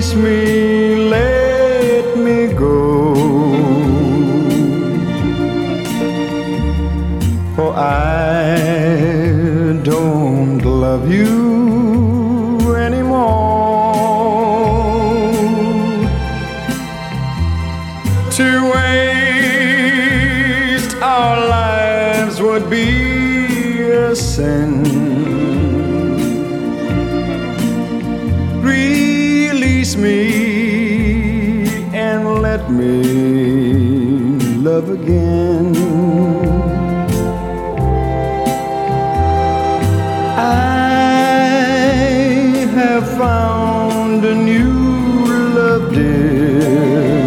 release me, let me go, for I don't love you anymore. To waste our lives would be a sin. Release me and let me love again. I have found a new love, dear,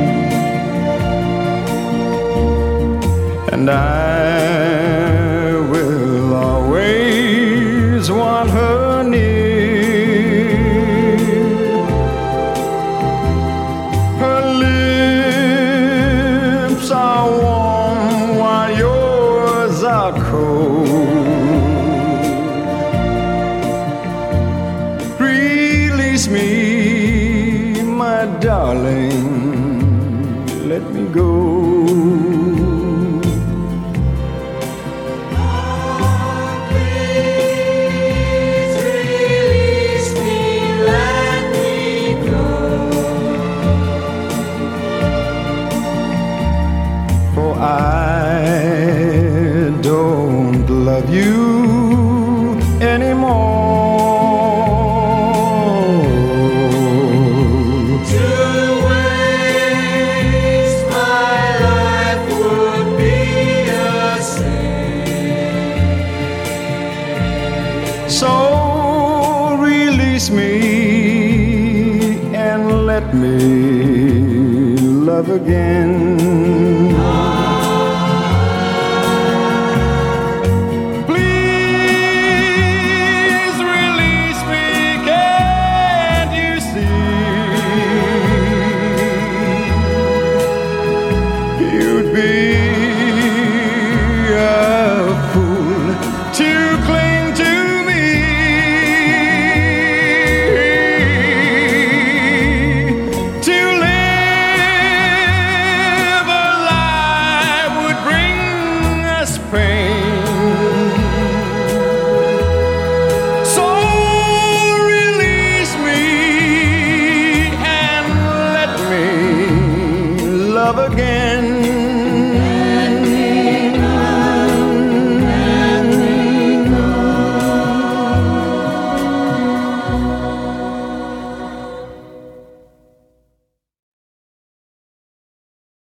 and I will always want her near. Her lips are warm while yours are cold. Release me, my darling, let me go. I don't love you anymore. To waste my life would be a sin. So release me and let me love again. You'd be a fool to cling to me. To live a life would bring us pain. So release me and let me love again.